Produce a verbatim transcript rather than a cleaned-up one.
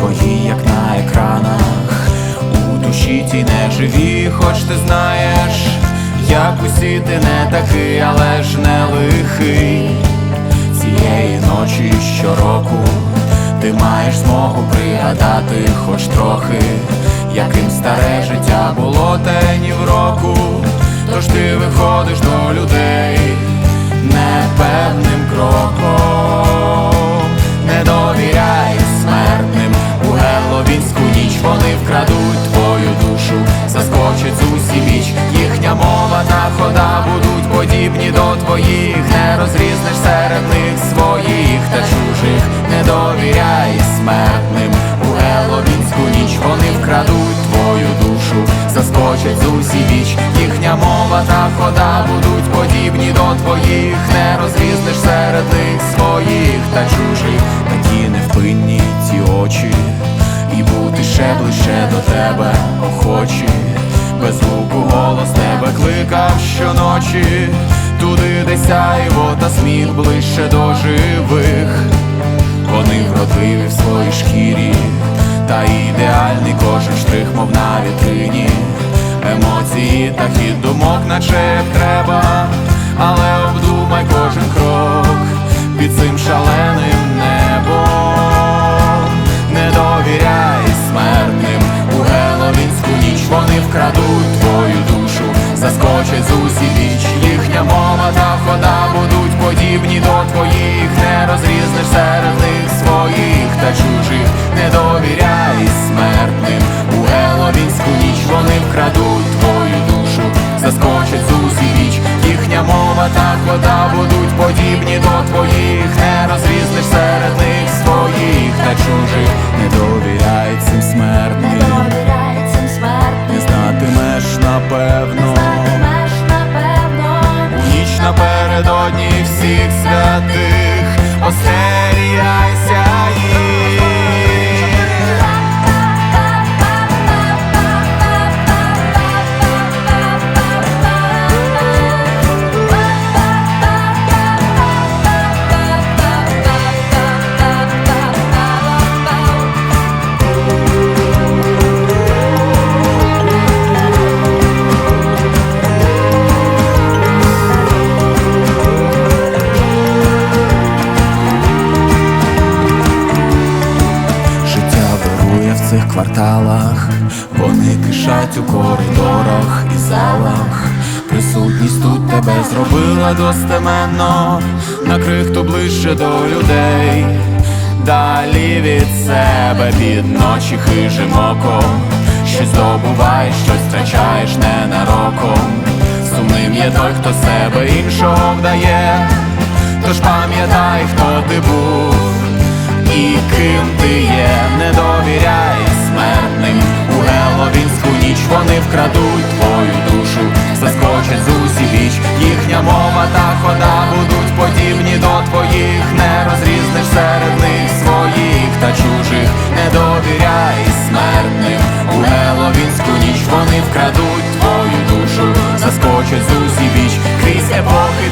твої, як на екранах, у душі тій не живі, хоч ти знаєш, як усі ти не такий, але ж не лихий. Цієї ночі щороку ти маєш змогу пригадати хоч трохи, яким старе життя було те ні в року. Тож ти виходиш до людей непевним кроком, не довіряй смертним, у геловінську ніч вони вкрадуть твою душу, заскочать з усі біч, їхня мова та хода будуть подібні до твоїх, не розрізнеш серед них своїх та чужих, не довіряй смертним, у геловінську ніч вони вкрадуть твою душу, заскочать з усі біч, їхня мова та хода будуть подібні до твоїх, не розрізнеш серед них своїх та чужих. Такі невпинні ті очі, і бути ще ближче до тебе охочі, без звуку голос тебе кликав щоночі, туди, де сяйво та сміх ближче до живих. Вони вродливі в своїй шкірі, та ідеальний кожен штрих, мов на вітрині. Емоції та хід думок, наче як треба, але обдумай кожен крок під цим шаленим небом. Не довіряй смертним, у геловінську ніч вони вкрадуть твою душу, заскочать з усі біч, їхня мова та хода будуть подібні до твоїх, не розрізнеш серед них своїх та чужих, не довіряй смертним, у геловінську ніч вони вкрадуть твою душу, заскочать з усі біч, їхня мова та хода будуть подібні до твоїх, не розрізнеш серед них своїх та чужих, не довіряй цим смертним, не знатимеш напевно, у ніч напередодні всіх святих остерігайся їх. В цих кварталах вони кишать у коридорах і залах. Присутність тут тебе зробила достеменно, на крихту ближче до людей. Далі від себе під ночі хижим оком, щось здобуваєш, щось втрачаєш ненароком. Сумним є той, хто себе іншого вдає, тож пам'ятай, хто ти був і ким ти є, не довіряй смертним, у геловінську ніч вони вкрадуть твою душу, заскочать з усі біч, їхня мова та хода будуть подібні до твоїх, не розрізнеш серед них своїх та чужих, не довіряй смертним, у геловінську ніч вони вкрадуть твою душу, заскочать з усі біч, крізь епохи